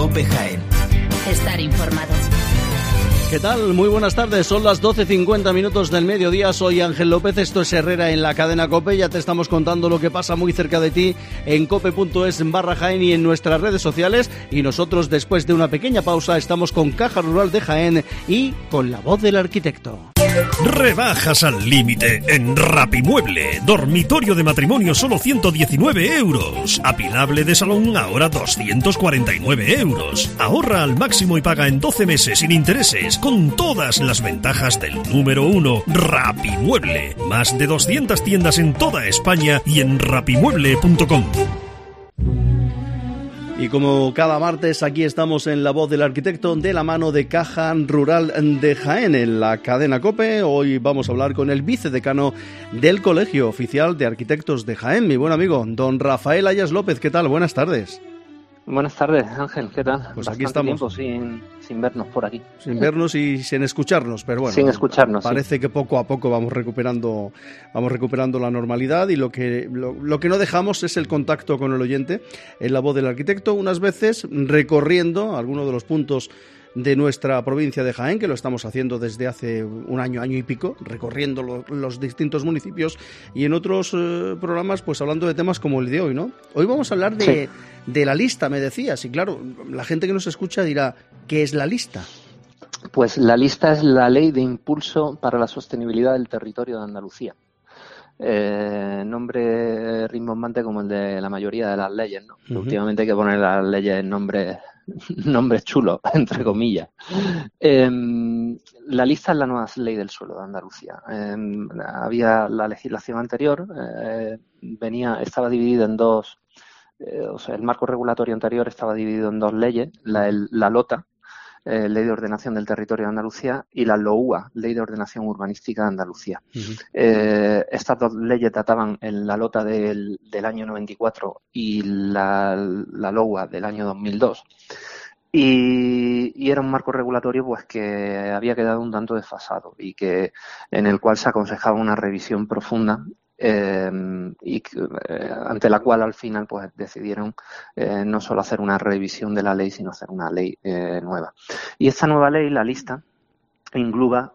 COPE Jaén. Estar informado. ¿Qué tal? Muy buenas tardes, son las 12:50 del mediodía, soy Ángel López, esto es Herrera en la cadena COPE, ya te estamos contando lo que pasa muy cerca de ti en cope.es/Jaén y en nuestras redes sociales, y nosotros después de una pequeña pausa estamos con Caja Rural de Jaén y con la voz del arquitecto. Rebajas al límite en Rapimueble. Dormitorio de matrimonio solo 119 euros. Apilable de salón ahora 249 euros. Ahorra al máximo y paga en 12 meses sin intereses, con todas las ventajas del número 1, Rapimueble. Más de 200 tiendas en toda España y en rapimueble.com. Y como cada martes, aquí estamos en La Voz del Arquitecto de la mano de Caja Rural de Jaén en la cadena COPE. Hoy vamos a hablar con el vicedecano del Colegio Oficial de Arquitectos de Jaén, mi buen amigo, don Rafael Ayas López. ¿Qué tal? Buenas tardes. Buenas tardes, Ángel, ¿qué tal? Pues bastante aquí estamos. Tiempo sin vernos por aquí. Sin vernos y sin escucharnos, pero bueno. Sin escucharnos, parece que poco a poco vamos recuperando la normalidad, y lo que no dejamos es el contacto con el oyente en La Voz del Arquitecto, unas veces recorriendo algunos de los puntos de nuestra provincia de Jaén, que lo estamos haciendo desde hace un año y pico, recorriendo los distintos municipios, y en otros programas pues hablando de temas como el de hoy, ¿no? Hoy vamos a hablar de la lista, me decías, y claro, la gente que nos escucha dirá, ¿qué es la lista? Pues la lista es la Ley de Impulso para la Sostenibilidad del Territorio de Andalucía. Nombre rimbombante como el de la mayoría de las leyes, ¿no? Uh-huh. Últimamente hay que poner las leyes nombres chulos, entre comillas. La lista es la nueva ley del suelo de Andalucía. Había la legislación anterior, estaba dividida en dos, el marco regulatorio anterior estaba dividido en dos leyes, la LOTA, Ley de Ordenación del Territorio de Andalucía, y la LOUA, Ley de Ordenación Urbanística de Andalucía. Uh-huh. Estas dos leyes databan en la LOTA del año 94 y la LOUA del año 2002. Y era un marco regulatorio pues que había quedado un tanto desfasado y en el cual se aconsejaba una revisión profunda, ante la cual al final pues decidieron no solo hacer una revisión de la ley, sino hacer una ley nueva. Y esta nueva ley, la lista, engloba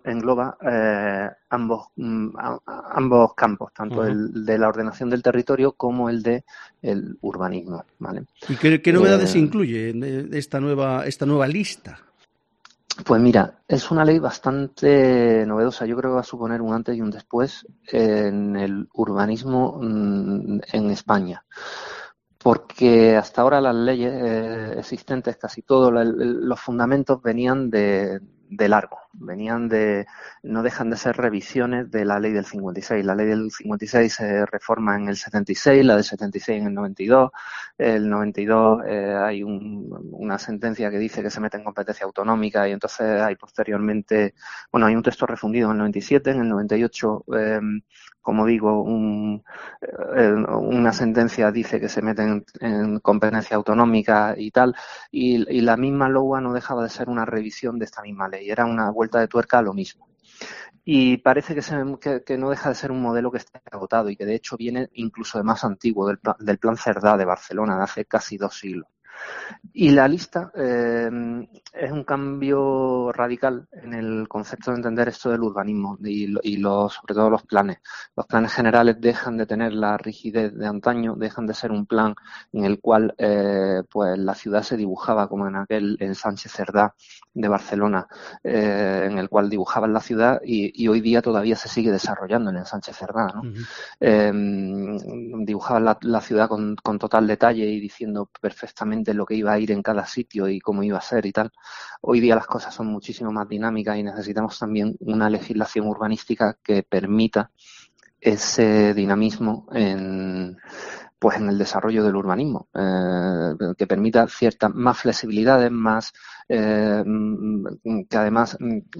ambos campos, tanto el de la ordenación del territorio como el de el urbanismo, ¿vale? ¿Y qué novedades incluye esta nueva lista? Pues mira, es una ley bastante novedosa. Yo creo que va a suponer un antes y un después en el urbanismo en España. Porque hasta ahora las leyes existentes, casi todos los fundamentos venían de largo, no dejan de ser revisiones de la ley del 56. La ley del 56 se reforma en el 76, la del 76 en el 92. El 92 hay una sentencia que dice que se mete en competencia autonómica, y entonces hay posteriormente, hay un texto refundido en el 97, en el 98, como digo, una sentencia dice que se mete en competencia autonómica y tal, y la misma LOUA no dejaba de ser una revisión de esta misma ley, era una vuelta de tuerca a lo mismo. Y parece que no deja de ser un modelo que está agotado y que de hecho viene incluso de más antiguo, del Plan Cerdá de Barcelona, de hace casi 2 siglos. Y la lista es un cambio radical en el concepto de entender esto del urbanismo y sobre todo los planes. Los planes generales dejan de tener la rigidez de antaño, dejan de ser un plan en el cual pues la ciudad se dibujaba como en Sánchez Cerdá de Barcelona, en el cual dibujaban la ciudad y hoy día todavía se sigue desarrollando en el Sánchez Cerdá, ¿no? Uh-huh. Dibujaban la ciudad con total detalle y diciendo perfectamente lo que iba a ir en cada sitio y cómo iba a ser y tal. Hoy día las cosas son muchísimo más dinámicas y necesitamos también una legislación urbanística que permita ese dinamismo en el desarrollo del urbanismo, que permita ciertas más flexibilidades, más que además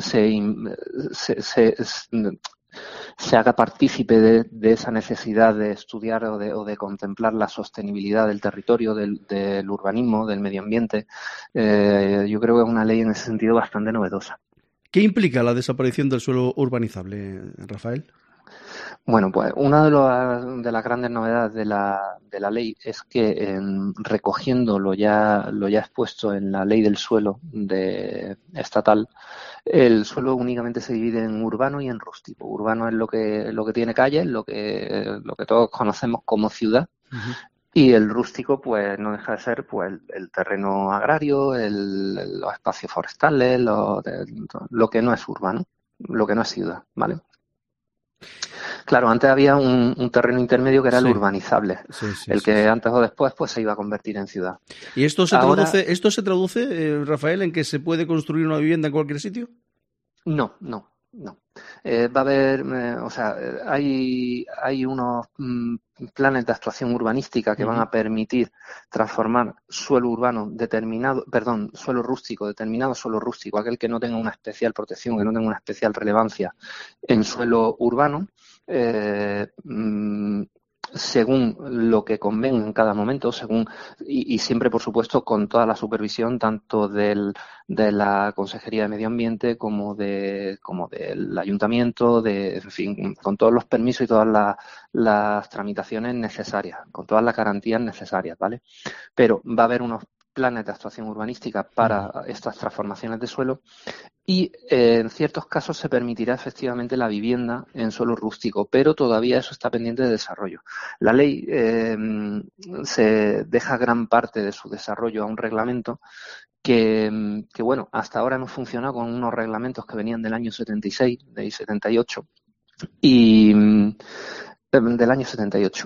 se haga partícipe de esa necesidad de estudiar o de contemplar la sostenibilidad del territorio, del urbanismo, del medio ambiente. Yo creo que es una ley en ese sentido bastante novedosa. ¿Qué implica la desaparición del suelo urbanizable, Rafael? Bueno, pues una de las grandes novedades de la ley es que recogiendo lo ya expuesto en la ley del suelo estatal, el suelo únicamente se divide en urbano y en rústico. Urbano es lo que tiene calles, lo que todos conocemos como ciudad. Uh-huh. Y el rústico, pues, no deja de ser, pues, el terreno agrario, los espacios forestales, lo que no es urbano, lo que no es ciudad, ¿vale? Claro, antes había un terreno intermedio que era el urbanizable, que antes o después, pues, se iba a convertir en ciudad. ¿Y esto se traduce, Rafael, en que se puede construir una vivienda en cualquier sitio? No. Va a haber, hay unos planes de actuación urbanística que van a permitir transformar suelo rústico, aquel que no tenga una especial protección, que no tenga una especial relevancia, en suelo urbano, según lo que convenga en cada momento, y siempre, por supuesto, con toda la supervisión tanto de la Consejería de Medio Ambiente como del Ayuntamiento, en fin, con todos los permisos y todas las tramitaciones necesarias, con todas las garantías necesarias, ¿vale? Pero va a haber unos planes de actuación urbanística para estas transformaciones de suelo y en ciertos casos se permitirá efectivamente la vivienda en suelo rústico, pero todavía eso está pendiente de desarrollo. La ley se deja gran parte de su desarrollo a un reglamento que bueno, hasta ahora hemos funcionado con unos reglamentos que venían del año 76, del 78 y del año 78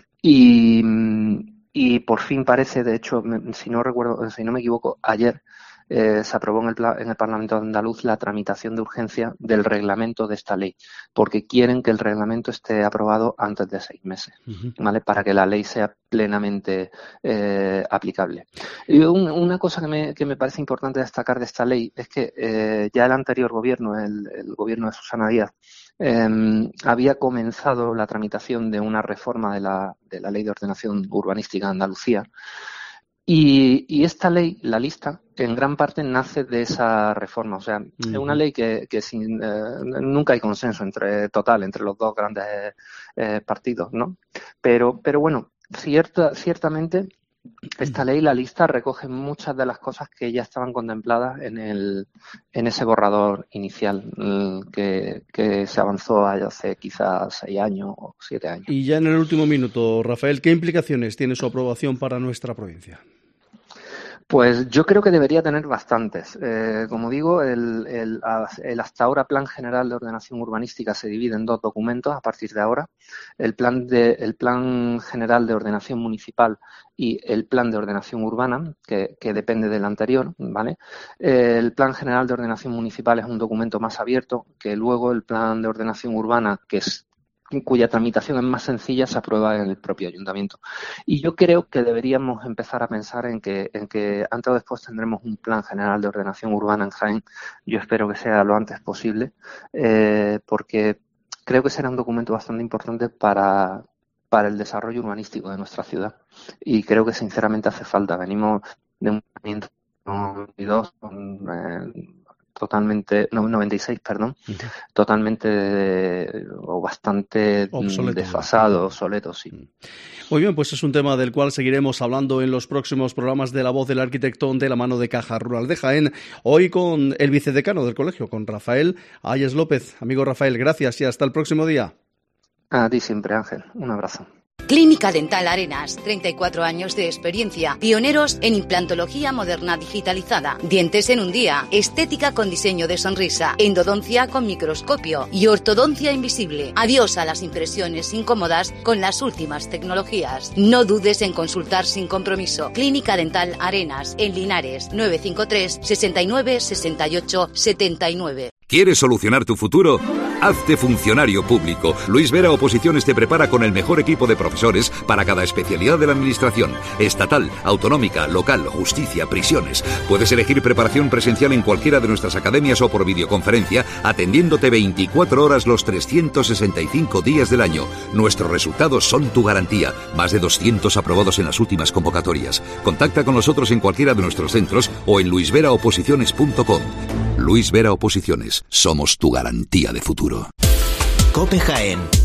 y por fin parece, de hecho, si no me equivoco, ayer se aprobó en el Parlamento andaluz la tramitación de urgencia del reglamento de esta ley, porque quieren que el reglamento esté aprobado antes de 6 meses, ¿vale? Para que la ley sea plenamente aplicable. Y una cosa que me parece importante destacar de esta ley es que ya el anterior gobierno, el gobierno de Susana Díaz, había comenzado la tramitación de una reforma de la Ley de Ordenación Urbanística de Andalucía y esta ley, la lista, en gran parte nace de esa reforma. O sea, es una ley que nunca hay consenso entre los dos grandes partidos, ¿no? Pero bueno, ciertamente esta ley, la lista, recoge muchas de las cosas que ya estaban contempladas en ese borrador inicial que se avanzó hace quizás 6 años o 7 años. Y ya en el último minuto, Rafael, ¿qué implicaciones tiene su aprobación para nuestra provincia? Pues yo creo que debería tener bastantes. Como digo, el hasta ahora Plan General de Ordenación Urbanística se divide en 2 documentos a partir de ahora. El Plan General de Ordenación Municipal y el Plan de Ordenación Urbana, que depende del anterior, ¿vale? El Plan General de Ordenación Municipal es un documento más abierto que luego el Plan de Ordenación Urbana, cuya tramitación es más sencilla, se aprueba en el propio ayuntamiento. Y yo creo que deberíamos empezar a pensar en que antes o después tendremos un plan general de ordenación urbana en Jaén. Yo espero que sea lo antes posible, porque creo que será un documento bastante importante para el desarrollo urbanístico de nuestra ciudad. Y creo que sinceramente hace falta. Venimos de un movimiento 96, totalmente o bastante desfasado, obsoleto, sí. Muy bien, pues es un tema del cual seguiremos hablando en los próximos programas de La Voz del Arquitecto de la mano de Caja Rural de Jaén, hoy con el vicedecano del colegio, con Rafael Ayes López. Amigo Rafael, gracias y hasta el próximo día. A ti siempre, Ángel. Un abrazo. Clínica Dental Arenas, 34 años de experiencia, pioneros en implantología moderna digitalizada, dientes en un día, estética con diseño de sonrisa, endodoncia con microscopio y ortodoncia invisible. Adiós a las impresiones incómodas con las últimas tecnologías. No dudes en consultar sin compromiso. Clínica Dental Arenas, en Linares, 953 69 68 79. ¿Quieres solucionar tu futuro? Hazte funcionario público. Luis Vera Oposiciones te prepara con el mejor equipo de profesores para cada especialidad de la administración. Estatal, autonómica, local, justicia, prisiones. Puedes elegir preparación presencial en cualquiera de nuestras academias o por videoconferencia, atendiéndote 24 horas los 365 días del año. Nuestros resultados son tu garantía. Más de 200 aprobados en las últimas convocatorias. Contacta con nosotros en cualquiera de nuestros centros o en luisveraoposiciones.com. Luis Vera Oposiciones. Somos tu garantía de futuro. COPE Jaén.